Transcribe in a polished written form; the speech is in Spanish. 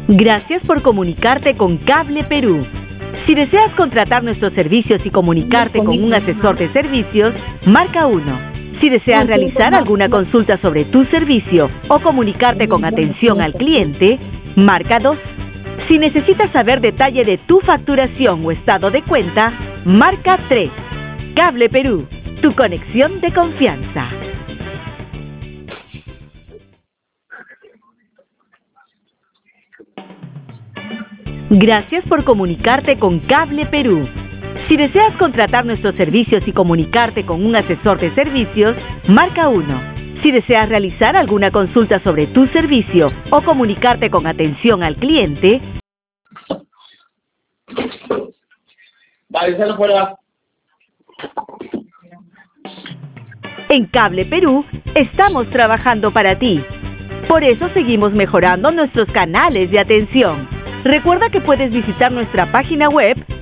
Gracias por comunicarte con Cable Perú. Si deseas contratar nuestros servicios y comunicarte con un asesor de servicios, marca 1. Si deseas realizar alguna consulta sobre tu servicio o comunicarte con atención al cliente, marca 2. Si necesitas saber detalle de tu facturación o estado de cuenta, marca 3. Cable Perú, tu conexión de confianza. Gracias por comunicarte con Cable Perú. Si deseas contratar nuestros servicios y comunicarte con un asesor de servicios, marca 1. Si deseas realizar alguna consulta sobre tu servicio o comunicarte con atención al cliente, en Cable Perú estamos trabajando para ti. Por eso seguimos mejorando nuestros canales de atención. Recuerda que puedes visitar nuestra página web